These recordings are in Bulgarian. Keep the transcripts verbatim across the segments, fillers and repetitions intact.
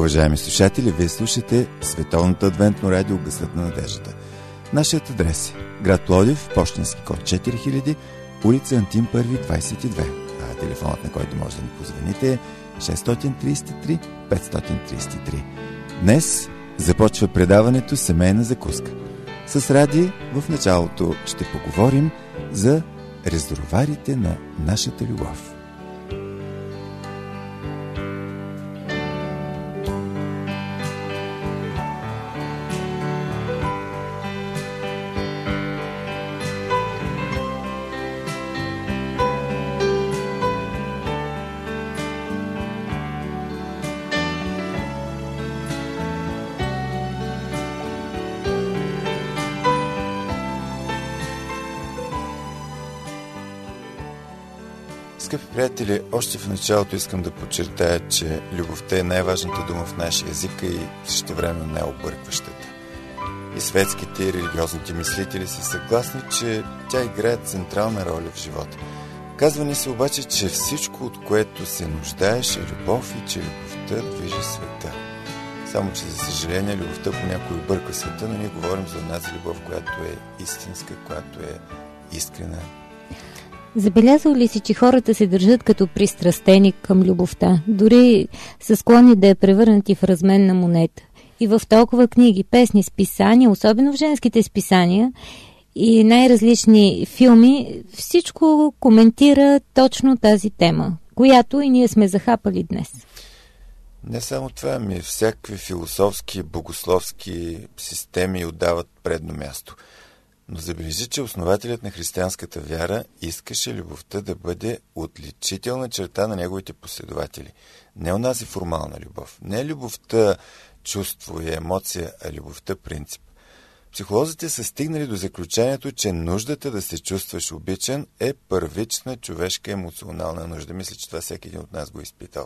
Уважаеми слушатели, вие слушате Световното адвентно радио Гласът на надеждата. Нашият адрес е град Пловдив, пощенски код четири хиляди, улица Антим първи, двадесет и две. А телефонът, на който може да ни позвоните, е шест три три пет три три. Днес започва предаването Семейна закуска. С Ради в началото ще поговорим за резервоарите на нашата любов. Скъпи приятели, още в началото искам да подчертая, че любовта е най-важната дума в нашия език и същевременно най-объркващата. И светските и религиозните мислители са съгласни, че тя играе централна роля в живота. Казва ни се обаче, че всичко, от което се нуждаеш, е любов и че любовта движи света. Само, че за съжаление любовта понякога обърква света, но ние говорим за онази любов, която е истинска, която е искрена. Забелязал ли си, че хората се държат като пристрастени към любовта? Дори са склонни да я превърнат и в разменна монета. И в толкова книги, песни, списания, особено в женските списания и най-различни филми, всичко коментира точно тази тема, която и ние сме захапали днес. Не само това, ами всякакви философски, богословски системи отдават предно място. Но забележи, че основателят на християнската вяра искаше любовта да бъде отличителна черта на неговите последователи. Не онази формална любов. Не любовта чувство и емоция, а любовта принцип. Психолозите са стигнали до заключението, че нуждата да се чувстваш обичан е първична човешка емоционална нужда. Мисля, че това всеки един от нас го е изпитал.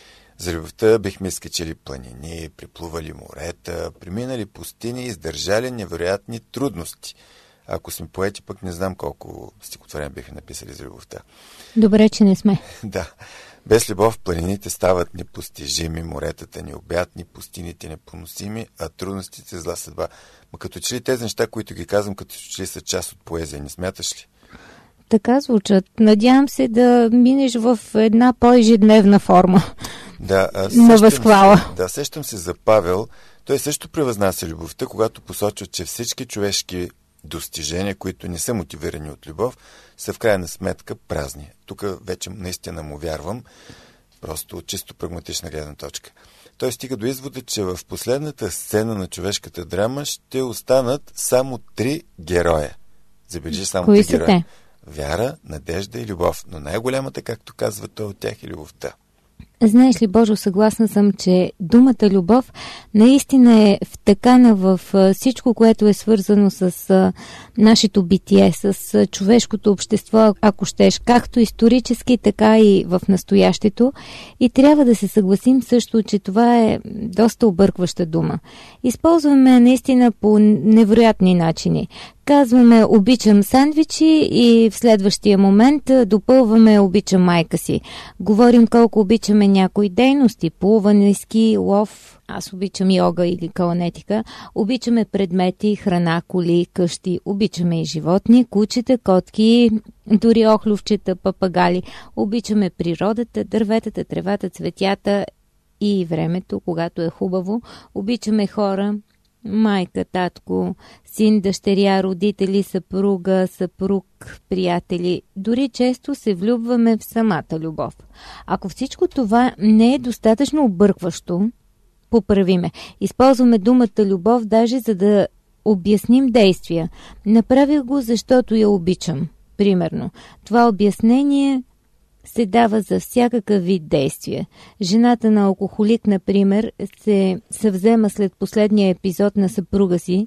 За любовта бихме изкачили планини, приплували морета, преминали пустини и издържали невероятни трудности. Ако сме поети, пък не знам колко стихотворения бихме написали за любовта. Добре, че не сме. Да. Без любов планините стават непостижими, моретата необятни, пустините непоносими, а трудностите зла съдба. Ма като че ли тези неща, които ги казвам, като че ли са част от поезия, не смяташ ли? Така звучат. Надявам се да минеш в една по-ежедневна форма. Да, на възхвала. Се, да, сещам се за Павел. Той също превъзнася любовта, когато посочва, че всички човешки достижения, които не са мотивирани от любов, са в крайна сметка празни. Тук вече наистина му вярвам, просто от чисто прагматична гледна точка. Той стига до извода, че в последната сцена на човешката драма ще останат само три героя. Забележи само Кои три героя. Те? Вяра, надежда и любов. Но най-голямата, както казва той от тях, е любовта. Знаеш ли, Божо, съгласна съм, че думата любов наистина е втъкана в всичко, което е свързано с нашето битие, с човешкото общество, ако щеш, както исторически, така и в настоящето. И трябва да се съгласим също, че това е доста объркваща дума. Използваме наистина по невероятни начини. Казваме обичам сандвичи и в следващия момент допълваме обичам майка си. Говорим колко обичаме някои дейности, плуване, ски, лов, аз обичам йога или каланетика, обичаме предмети, храна, коли, къщи, обичаме и животни, кучета, котки, дори охлювчета, папагали, обичаме природата, дърветата, тревата, цветята и времето, когато е хубаво, обичаме хора, майка, татко, син, дъщеря, родители, съпруга, съпруг, приятели. Дори често се влюбваме в самата любов. Ако всичко това не е достатъчно объркващо, поправиме. Използваме думата любов даже за да обясним действия. Направих го, защото я обичам. Примерно. Това обяснение се дава за всякакъв вид действие. Жената на алкохолик, например, се съвзема след последния епизод на съпруга си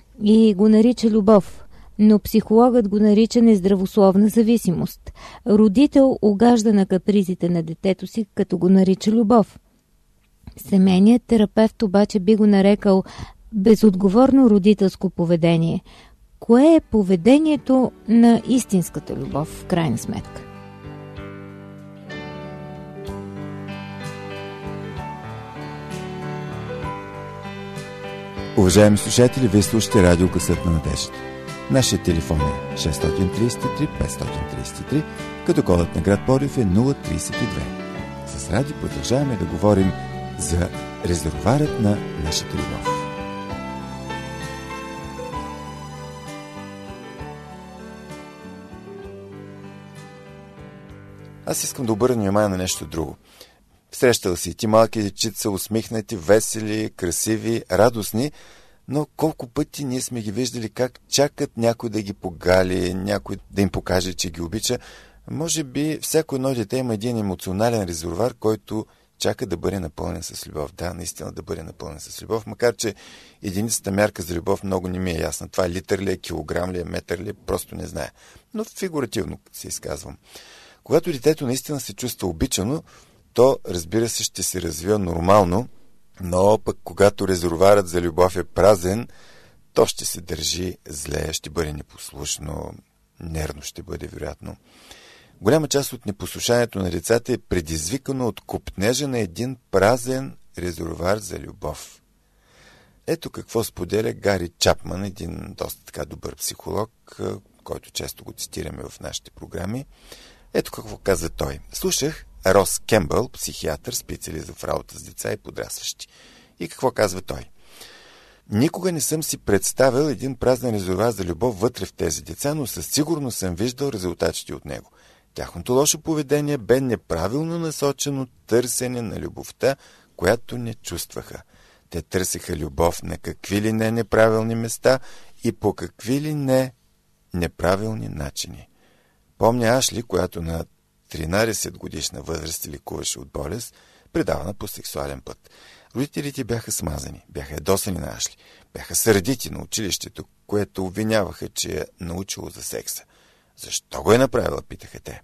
и го нарича любов, но психологът го нарича нездравословна зависимост. Родител угажда на капризите на детето си, като го нарича любов. Семейният терапевт обаче би го нарекал безотговорно родителско поведение. Кое е поведението на истинската любов, в крайна сметка? Уважаеми слушатели, вие слушате Радио Гласът на надеждата. Нашият телефон е шест три три пет три три, като кодът на град Пловдив е нула три две. С Ради продължаваме да говорим за резервоарът на нашата любов. Аз искам да обърна внимание на нещо друго. Срещал си ти малки дечица, усмихнати, весели, красиви, радостни, но колко пъти ние сме ги виждали как чакат някой да ги погали, някой да им покаже, че ги обича. Може би всяко едно дете има един емоционален резервоар, който чака да бъде напълнен с любов. Да, наистина да бъде напълнен с любов, макар че единицата мярка за любов много не ми е ясна. Това е литър ли е, килограм ли е, метър ли е, просто не знае. Но фигуративно се изказвам. Когато детето наистина се чувства обичано, то, разбира се, ще се развива нормално, но пък когато резервоарът за любов е празен, то ще се държи зле, ще бъде непослушно, нервно ще бъде вероятно. Голяма част от непослушанието на децата е предизвикано от копнежа на един празен резервоар за любов. Ето какво споделя Гари Чапман, един доста така добър психолог, който често го цитираме в нашите програми. Ето какво каза той. Слушах Рос Кембъл, психиатър, специалист в работа с деца и подрастващи. И какво казва той? Никога не съм си представил един празен резервоар за любов вътре в тези деца, но със сигурност съм виждал резултатите от него. Тяхното лошо поведение бе неправилно насочено търсене на любовта, която не чувстваха. Те търсеха любов на какви ли не неправилни места и по какви ли не неправилни начини. Помня Ашли, която на тринадесет годишна възраст лекуваше от болест, предавана по сексуален път. Родителите бяха смазани, бяха ядосани на Ашли, бяха сърдити на училището, което обвиняваха, че е научило за секса. Защо го е направила, питаха те.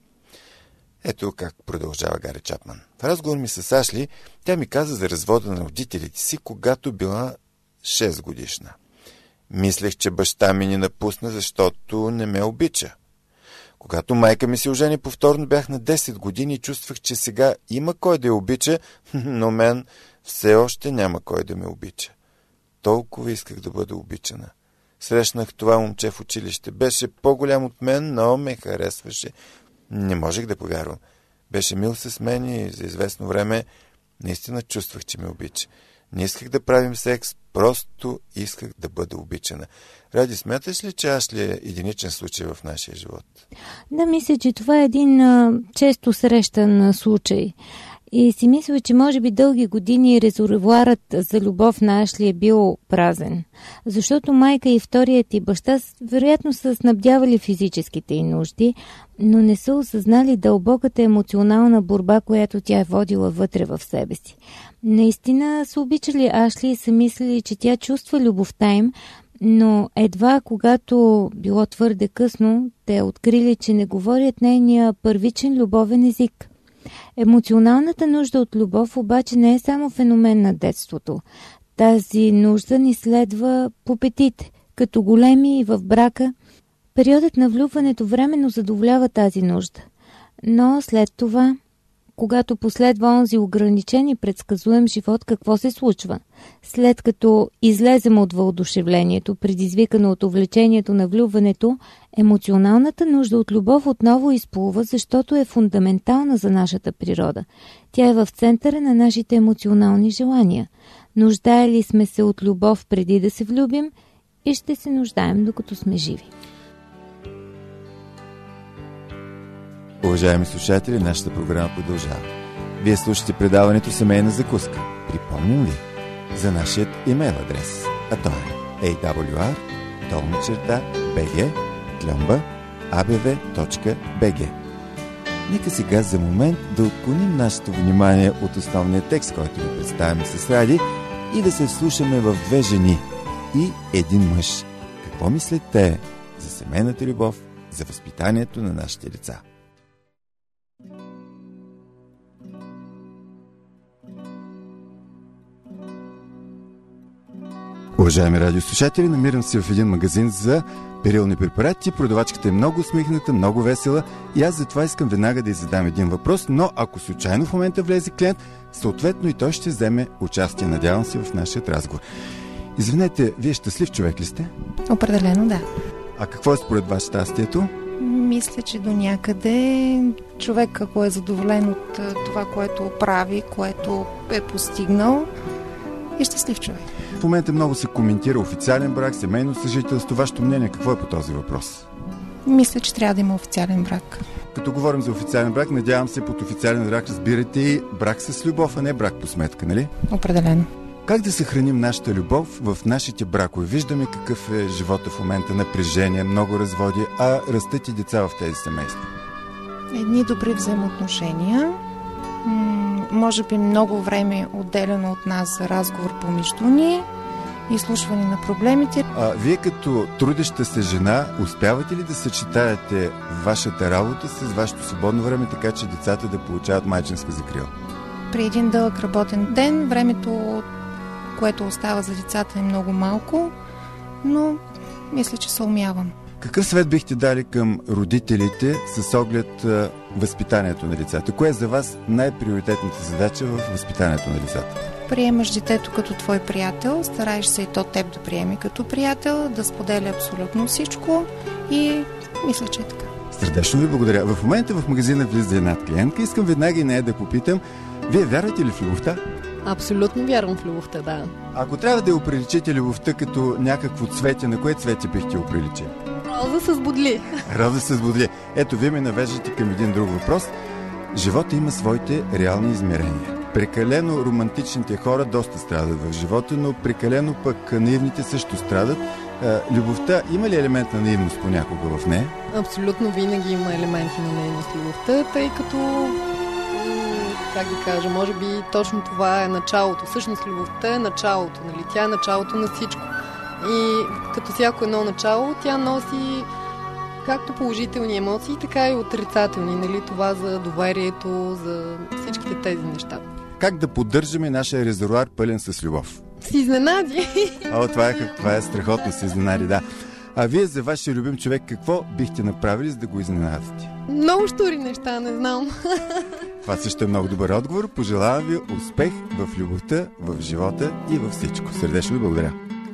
Ето как продължава Гари Чапман. В разговор ми с Ашли, тя ми каза за развода на родителите си, когато била шест годишна. Мислех, че баща ми ни напусна, защото не ме обича. Когато майка ми се ожени повторно, бях на десет години и чувствах, че сега има кой да я обича, но мен все още няма кой да ме обича. Толкова исках да бъда обичана. Срещнах това момче в училище. Беше по-голям от мен, но ме харесваше. Не можех да повярвам. Беше мил с мен и за известно време наистина чувствах, че ме обича. Не исках да правим секс, просто исках да бъда обичана. Ради, смяташ ли, че Ашли е единичен случай в нашия живот? Да, мисля, че това е един а, често срещан случай. И си мисля, че може би дълги години резервоарът за любов на Ашли е бил празен. Защото майка и вторият и баща вероятно са снабдявали физическите й нужди, но не са осъзнали дълбоката емоционална борба, която тя е водила вътре в себе си. Наистина са обичали Ашли и са мислили, че тя чувства любовта им, но едва когато било твърде късно, те открили, че не говорят нейния първичен любовен език. Емоционалната нужда от любов обаче не е само феномен на детството. Тази нужда ни следва по петите, като големи и в брака. Периодът на влюбването временно задоволява тази нужда. Но след това, когато последва онзи ограничен и предсказуем живот, какво се случва? След като излезем от въодушевлението, предизвикано от увлечението на влюбването, емоционалната нужда от любов отново изплува, защото е фундаментална за нашата природа. Тя е в центъра на нашите емоционални желания. Нуждаели сме се от любов преди да се влюбим и ще се нуждаем докато сме живи. Уважаеми слушатели, нашата програма продължава. Вие слушате предаването Семейна закуска. Припомням ви за нашият имейл адрес, а той е ей дабъл ю ар долна черта би джи тлемба а бе ве точка би джи. Нека сега за момент да отклоним нашето внимание от основния текст, който ви представяме с Ради, и да се вслушаме в две жени и един мъж. Какво мислят те за семейната любов, за възпитанието на нашите деца? Уважаеми радиослушатели, намирам се в един магазин за перилни препарати. Продавачката е много усмихната, много весела и аз затова искам веднага да й задам един въпрос, но ако случайно в момента влезе клиент, съответно и той ще вземе участие, надявам се, в нашия разговор. Извинете, вие щастлив човек ли сте? Определено да. А какво е според вас щастието? Мисля, че до някъде човек, ако е задоволен от това, което прави, което е постигнал, е щастлив човек. В момента много се коментира официален брак, семейно съжителство. Вашето мнение какво е по този въпрос? Мисля, че трябва да има официален брак. Като говорим за официален брак, надявам се под официален брак разбирате и брак с любов, а не брак по сметка, нали? Определено. Как да съхраним нашата любов в нашите бракове? Виждаме какъв е живота в момента, напрежение, много разводи, а растат и деца в тези семейства. Едни добри взаимоотношения, м- може би много време отделено от нас за разговор помежду ни, изслушване на проблемите. А вие като трудеща се жена, успявате ли да съчетаете вашата работа с вашето свободно време, така че децата да получават майчинска закрила? При един дълъг работен ден, времето, което остава за децата, е много малко, но мисля, че се умявам. Какъв съвет бихте дали към родителите с оглед а, възпитанието на децата? Кое е за вас най-приоритетната задача в възпитанието на децата? Приемаш детето като твой приятел, стараеш се и то теб да приеме като приятел, да споделя абсолютно всичко и мисля, че е така. Сърдечно ви благодаря. В момента в магазина влиза една клиентка. Искам веднага и нея да попитам, вие вярвате ли в любовта? Абсолютно вярвам в любовта, да. Ако трябва да я оприличите любовта като някакво цвете, на кое цвете бихте оприличили? Роза с бодли. Роза с бодли. Ето, вие ме навеждате към един друг въпрос. Живота има своите реални измерения. Прекалено романтичните хора доста страдат в живота, но прекалено пък наивните също страдат. Любовта има ли елемент на наивност понякога в нея? Абсолютно винаги има елементи на наивност в любовта, тъй като, как да кажа, може би точно това е началото. Всъщност любовта е началото, нали? Тя е началото на всичко. И като всяко едно начало, тя носи както положителни емоции, така и отрицателни, нали? Това за доверието, за всичките тези неща. Как да поддържаме нашия резервоар пълен с любов? С изненади! О, това е, това е страхотно, с изненади, да. А вие за вашия любим човек какво бихте направили, за да го изненадате? Много щури неща, не знам. Това също е много добър отговор. Пожелавам ви успех в любовта, в живота и във всичко. Сърдечно ви благодаря.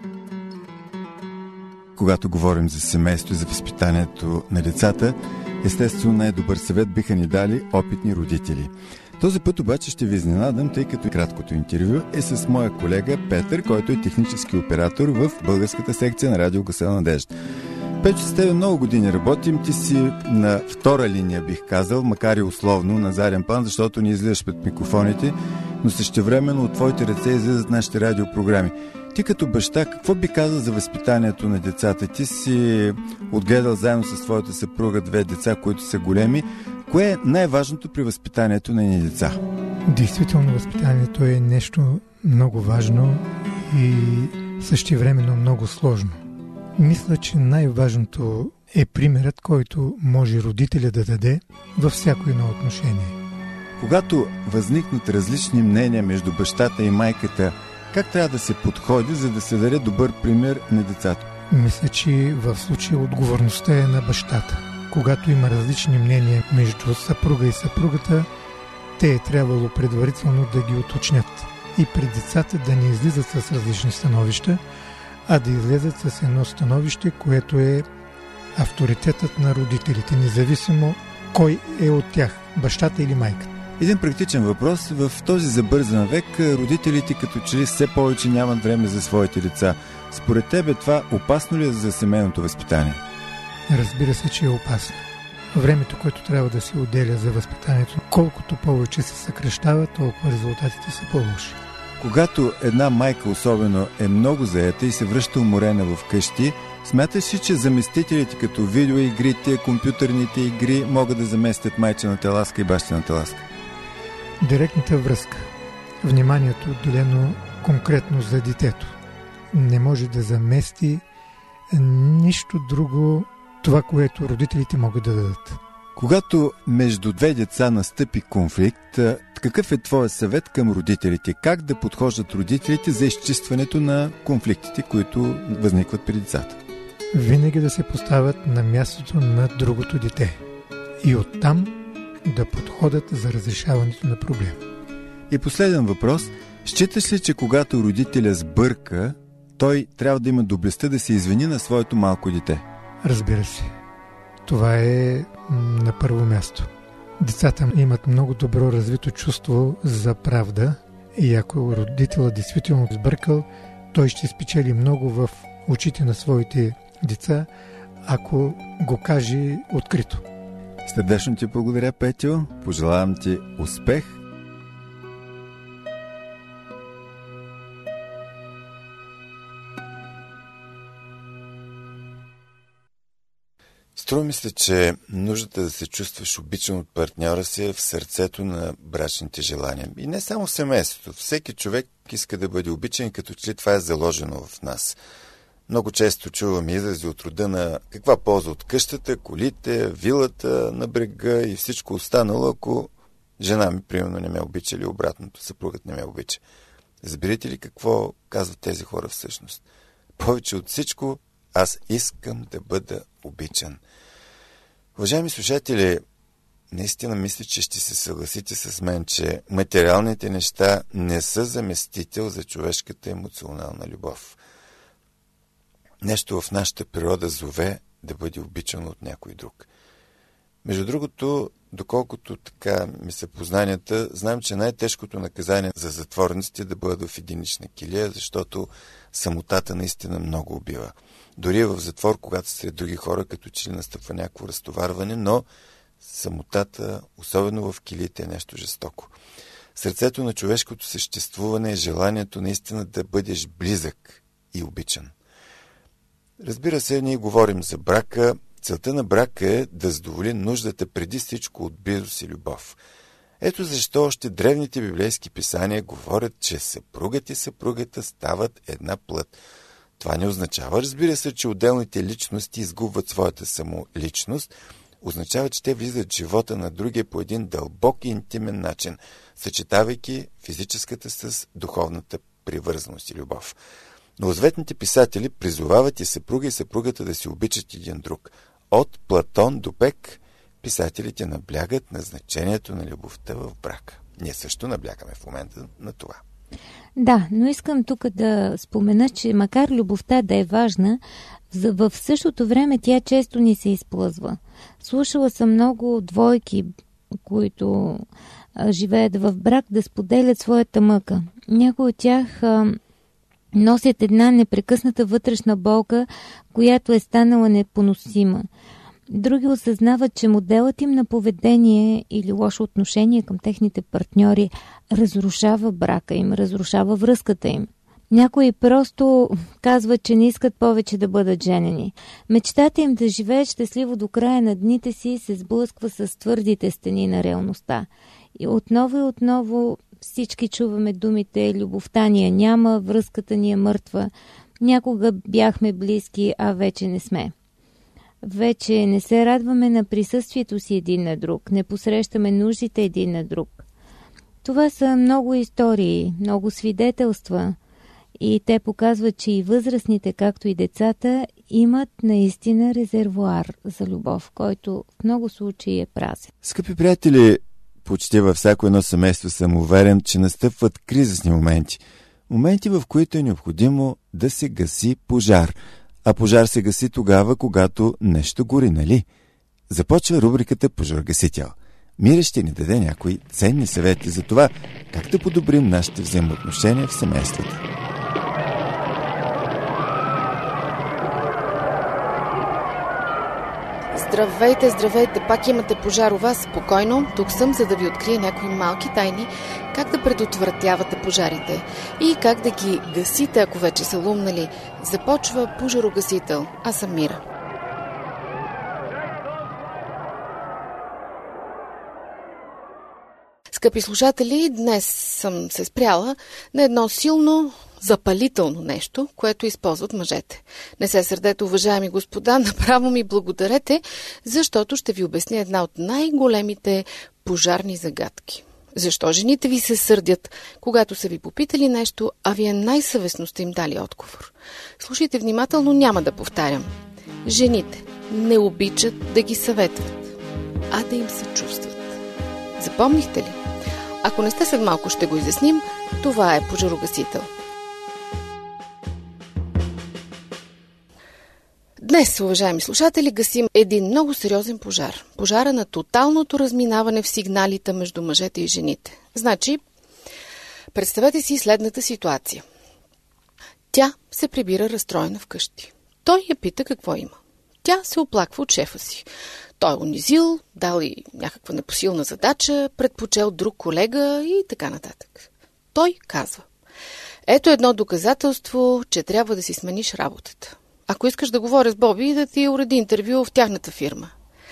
Когато говорим за семейство и за възпитанието на децата, естествено най-добър съвет биха ни дали опитни родители. Този път обаче ще ви изненадам, тъй като краткото интервю е с моя колега Петър, който е технически оператор в българската секция на Радио Гъсела надежда. Печо, с тебе много години работим, ти си на втора линия, бих казал, макар и условно, на заден план, защото ни излизаш пред микрофоните, но същевременно от твоите ръце излизат нашите радиопрограми. Ти като баща, какво би казал за възпитанието на децата? Ти си отгледал заедно с твоята съпруга две деца, които са големи. Кое е най-важното при възпитанието на едни деца? Действително възпитанието е нещо много важно и същевременно много сложно. Мисля, че най-важното е примерът, който може родителя да даде във всяко едно отношение. Когато възникнат различни мнения между бащата и майката, как трябва да се подходи, за да се даде добър пример на децата? Мисля, че в случая отговорността е на бащата. Когато има различни мнения между съпруга и съпругата, те е трябвало предварително да ги уточнят. И пред децата да не излизат с различни становища, а да излезат с едно становище, което е авторитетът на родителите, независимо кой е от тях, бащата или майката. Един практичен въпрос. В този забързан век родителите като че ли все повече нямат време за своите деца. Според тебе това опасно ли е за семейното възпитание? Разбира се, че е опасно. Времето, което трябва да се отделя за възпитанието, колкото повече се съкращава, толкова резултатите са по-лоши. Когато една майка особено е много заета и се връща уморена в къщи, смяташ ли, че заместителите като видеоигрите, компютърните игри могат да заместят майчината ласка и бащината ласка? Директната връзка. Вниманието отделено конкретно за детето. Не може да замести нищо друго това, което родителите могат да дадат. Когато между две деца настъпи конфликт, какъв е твой съвет към родителите? Как да подхождат родителите за изчистването на конфликтите, които възникват при децата? Винаги да се поставят на мястото на другото дете и оттам да подходят за разрешаването на проблема. И последен въпрос. Считаш ли, че когато родителя сбърка, той трябва да има доблестта да се извини на своето малко дете. Разбира се. Това е на първо място. Децата имат много добро развито чувство за правда и ако родителът действително сбъркал, той ще спечели много в очите на своите деца, ако го каже открито. Сърдечно ти благодаря, Петю. Пожелавам ти успех. Струва ми се, че нуждата да се чувстваш обичан от партньора си е в сърцето на брачните желания. И не само в семейството. Всеки човек иска да бъде обичан, като че ли това е заложено в нас. Много често чуваме изрази от рода на каква полза от къщата, колите, вилата на брега и всичко останало, ако жена ми, примерно, не ме обича или обратното, съпругът не ме обича. Разберете ли какво казват тези хора всъщност? Повече от всичко, аз искам да бъда обичан. Уважаеми слушатели, наистина мисля, че ще се съгласите с мен, че материалните неща не са заместител за човешката емоционална любов. Нещо в нашата природа зове да бъде обичан от някой друг. Между другото, доколкото така ми са познанията, знам, че най-тежкото наказание за затворниците е да бъдат в единична килия, защото самотата наистина много убива. Дори в затвор, когато сред други хора, като че ли настъпва някакво разтоварване, но самотата, особено в килиите, е нещо жестоко. Сърцето на човешкото съществуване е желанието наистина да бъдеш близък и обичан. Разбира се, ние говорим за брака. Целта на брака е да задоволи нуждата преди всичко от близост и любов. Ето защо още древните библейски писания говорят, че съпругът и съпругата стават една плът. Това не означава, разбира се, че отделните личности изгубват своята самоличност. Означава, че те влизат в живота на другия по един дълбок и интимен начин, съчетавайки физическата с духовната привързаност и любов. Новозаветните писатели призовават и съпруга и съпругата да се обичат един друг. От Платон до Бек писателите наблягат на значението на любовта в брака. Ние също наблягаме в момента на това. Да, но искам тук да спомена, че макар любовта да е важна, в същото време тя често ни се изплъзва. Слушала съм много двойки, които живеят в брак, да споделят своята мъка. Някои от тях а, носят една непрекъсната вътрешна болка, която е станала непоносима. Други осъзнават, че моделът им на поведение или лошо отношение към техните партньори разрушава брака им, разрушава връзката им. Някои просто казват, че не искат повече да бъдат женени. Мечтата им да живеят щастливо до края на дните си се сблъсква с твърдите стени на реалността. И отново и отново всички чуваме думите «любовта ни я няма, връзката ни е мъртва», «някога бяхме близки, а вече не сме». Вече не се радваме на присъствието си един на друг, не посрещаме нуждите един на друг. Това са много истории, много свидетелства и те показват, че и възрастните, както и децата, имат наистина резервоар за любов, който в много случаи е празен. Скъпи приятели, почти във всяко едно семейство съм уверен, че настъпват кризисни моменти. Моменти, в които е необходимо да се гаси пожар. А пожар се гаси тогава, когато нещо гори, нали? Започва рубриката Пожаргасител. Мира ще ни даде някои ценни съвети за това, как да подобрим нашите взаимоотношения в семейството. Здравейте, здравейте, пак имате пожар у вас. Спокойно, тук съм, за да ви открия някои малки тайни, как да предотвратявате пожарите и как да ги гасите, ако вече са лумнали. Започва пожарогасител. Аз съм Мира. Скъпи слушатели, днес съм се спряла на едно силно запалително нещо, което използват мъжете. Не се сърдете, уважаеми господа, направо ми благодарете, защото ще ви обясня една от най-големите пожарни загадки. Защо жените ви се сърдят, когато са ви попитали нещо, а вие най-съвестно сте им дали отговор? Слушайте внимателно, няма да повтарям. Жените не обичат да ги съветват, а да им се чувстват. Запомнихте ли? Ако не сте, след малко ще го изясним. Това е пожарогасител. Днес, уважаеми слушатели, гасим един много сериозен пожар. Пожара на тоталното разминаване в сигналите между мъжете и жените. Значи, представете си следната ситуация. Тя се прибира разстроена вкъщи. Той я пита какво има. Тя се оплаква от шефа си. Той е унизил, дал и някаква непосилна задача, предпочел друг колега и така нататък. Той казва: ето едно доказателство, че трябва да си смениш работата. Ако искаш да говоря с Боби, да ти уреди интервю в тяхната фирма.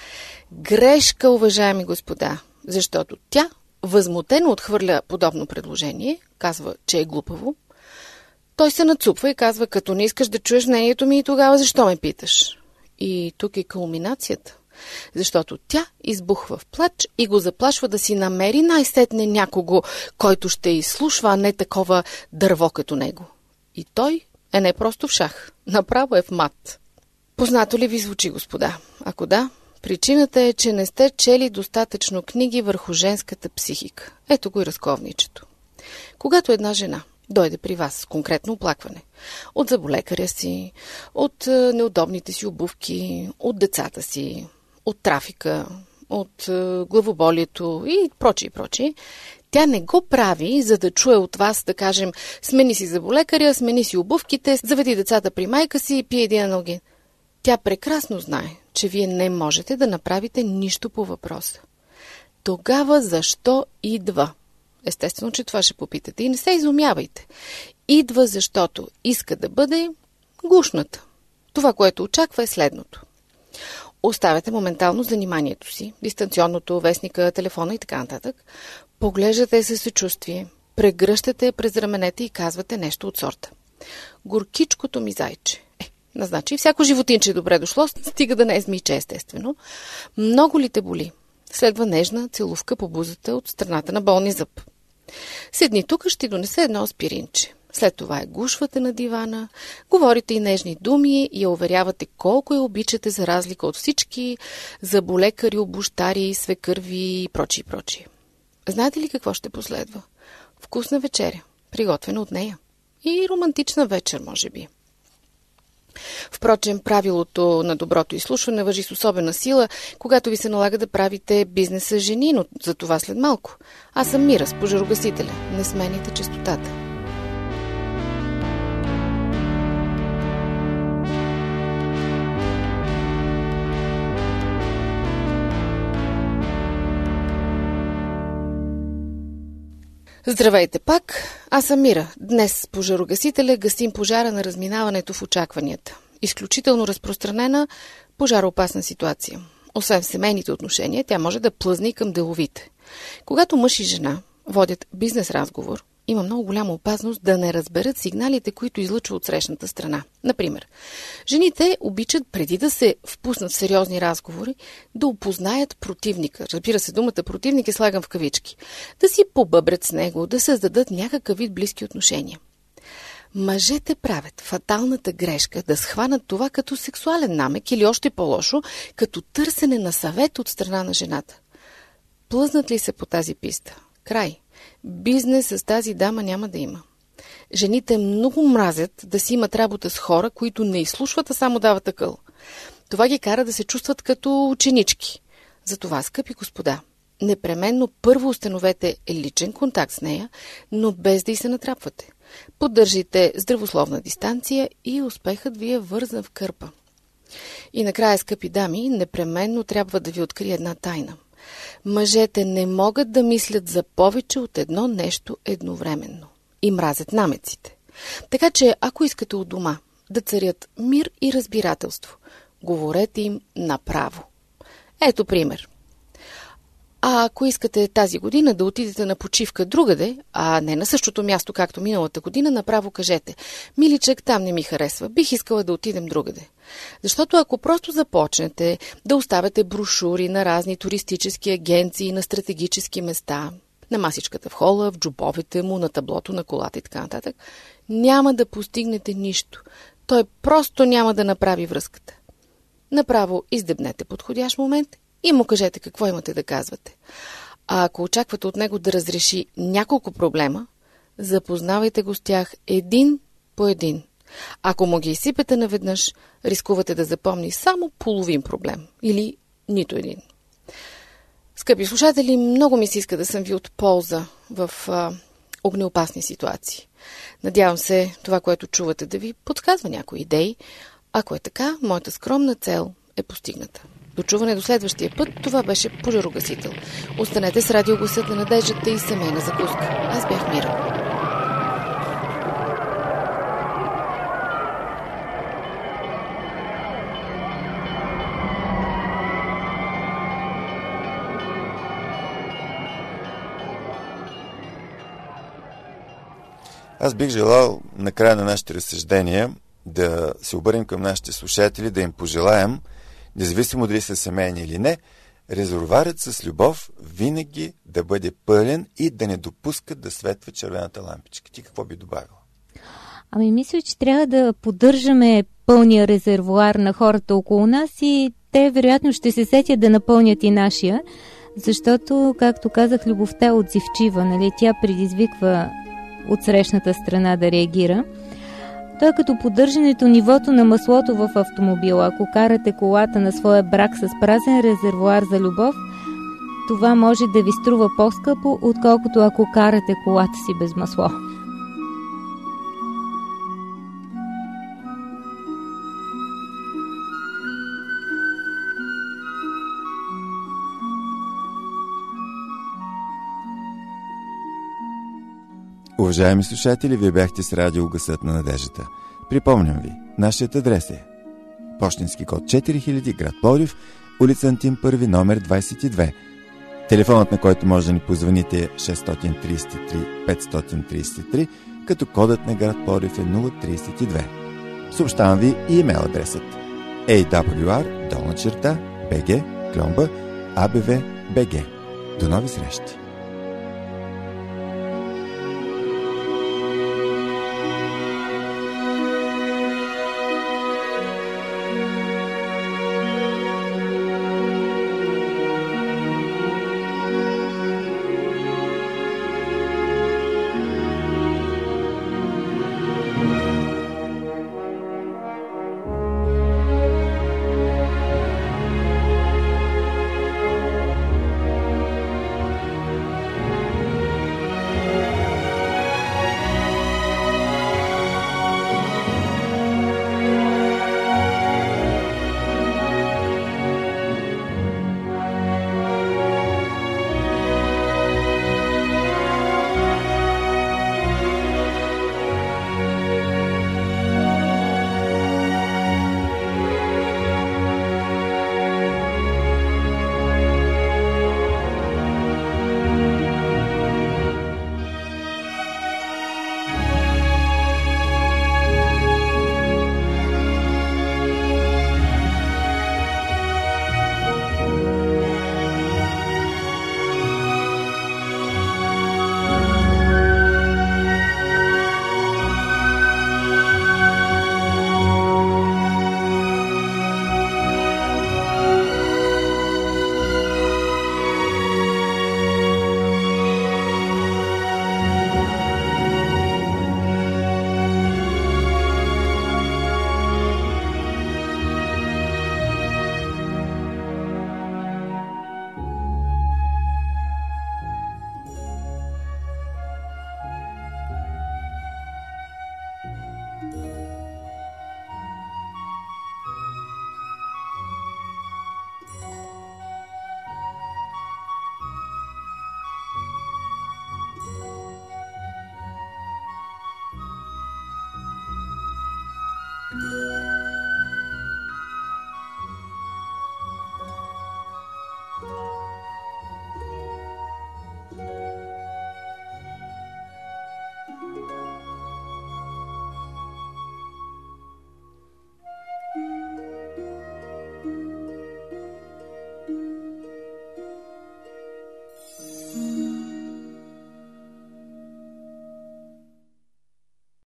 Грешка, уважаеми господа, защото тя възмутено отхвърля подобно предложение, казва, че е глупаво. Той се нацупва и казва: като не искаш да чуеш мнението ми, и тогава защо ме питаш? И тук е кулминацията. Защото тя избухва в плач и го заплашва да си намери най-сетне някого, който ще изслушва, а не такова дърво като него. И той е не просто в шах, направо е в мат. Познато ли ви звучи, господа? Ако да, причината е, че не сте чели достатъчно книги върху женската психика. Ето го и разковничето. Когато една жена дойде при вас с конкретно оплакване от заболекаря си, от неудобните си обувки, от децата си, от трафика, от главоболието и прочие и прочие, тя не го прави, за да чуе от вас, да кажем, смени си заболекаря, смени си обувките, заведи децата при майка си и пие един аналген. Тя прекрасно знае, че вие не можете да направите нищо по въпроса. Тогава защо идва? Естествено, че това ще попитате и не се изумявайте. Идва, защото иска да бъде гушната. Това, което очаква, е следното. Оставяте моментално заниманието си, дистанционното, вестника, телефона и така нататък. Поглеждате се съчувствие, прегръщате през раменете и казвате нещо от сорта: горкичкото ми зайче. Е, назначи, всяко животинче е добре дошло, стига да не е змийче, естествено. Много ли те боли? Следва нежна целувка по бузата от страната на болния зъб. Седни тук, ще ти донесе едно аспиринче. След това я гушвате на дивана, говорите и нежни думи и я уверявате колко я обичате, за разлика от всички заболекари, обущари, свекърви и прочие, прочие. Знаете ли какво ще последва? Вкусна вечеря, приготвена от нея. И романтична вечер, може би. Впрочем, правилото на доброто изслушване важи с особена сила, когато ви се налага да правите бизнес с жени, но за това след малко. Аз съм Мира с пожарогасителя. Не смените честотата. Здравейте пак, аз съм Мира. Днес с пожарогасителя гасим пожара на разминаването в очакванията. Изключително разпространена пожароопасна ситуация. Освен в семейните отношения, тя може да плъзне и към деловите. Когато мъж и жена водят бизнес разговор, има много голяма опасност да не разберат сигналите, които излъчва от срещната страна. Например, жените обичат преди да се впуснат в сериозни разговори да опознаят противника. Разбира се, думата противник е слагам в кавички. Да си побъбрят с него, да създадат някакъв вид близки отношения. Мъжете правят фаталната грешка да схванат това като сексуален намек или още по-лошо, като търсене на съвет от страна на жената. Плъзнат ли се по тази писта? Край. Бизнес с тази дама няма да има. Жените много мразят да си имат работа с хора, които не изслушват, а само дават акъл. Това ги кара да се чувстват като ученички. Затова, скъпи господа, непременно първо установете личен контакт с нея, но без да й се натрапвате. Поддържите здравословна дистанция и успехът ви е вързан в кърпа. И накрая, скъпи дами, непременно трябва да ви открия една тайна. Мъжете не могат да мислят за повече от едно нещо едновременно. И мразят намеците. Така че, ако искате от дома да царят мир и разбирателство, говорете им направо. Ето пример. А ако искате тази година да отидете на почивка другаде, а не на същото място, както миналата година, направо кажете: миличък, там не ми харесва, бих искала да отидем другаде. Защото ако просто започнете да оставяте брошури на разни туристически агенции, на стратегически места, на масичката в хола, в джобовете му, на таблото на колата и така нататък, няма да постигнете нищо. Той просто няма да направи връзката. Направо издебнете подходящ момент и му кажете какво имате да казвате. А ако очаквате от него да разреши няколко проблема, запознавайте го с тях един по един. Ако му ги изсипете наведнъж, рискувате да запомни само половин проблем или нито един. Скъпи слушатели, много ми се иска да съм ви от полза в а, огнеопасни ситуации. Надявам се това, което чувате, да ви подсказва някои идеи. Ако е така, моята скромна цел е постигната. До чуване до следващия път, това беше Пожарогасител. Останете с радиогласът на надеждата и семейна закуска. Аз бях Мира. Аз бих желал на края на нашите разсъждения да се обърнем към нашите слушатели, да им пожелаем, независимо дали са семейни или не, резервоарът с любов винаги да бъде пълен и да не допускат да светва червената лампичка. Ти какво би добавила? Ами мисля, че трябва да поддържаме пълния резервоар на хората около нас и те вероятно ще се сетят да напълнят и нашия, защото, както казах, любовта е отзивчива, нали? Тя предизвиква от срещната страна да реагира. То е като поддържането нивото на маслото в автомобила. Ако карате колата на своя брак с празен резервоар за любов, това може да ви струва по-скъпо, отколкото ако карате колата си без масло. Уважаеми слушатели, вие бяхте с радио Гласът на надеждата. Припомням ви, нашият адрес е пощенски код четири хиляди, град Пловдив, улица Антим първи, номер двадесет и две. Телефонът, на който може да ни позвоните, е шест три три пет три три, като кодът на град Пловдив е нула тридесет и две. Съобщавам ви и имейл адресът ей дабъл ю ар долна черта би джи кломба а б в би джи. До нови срещи!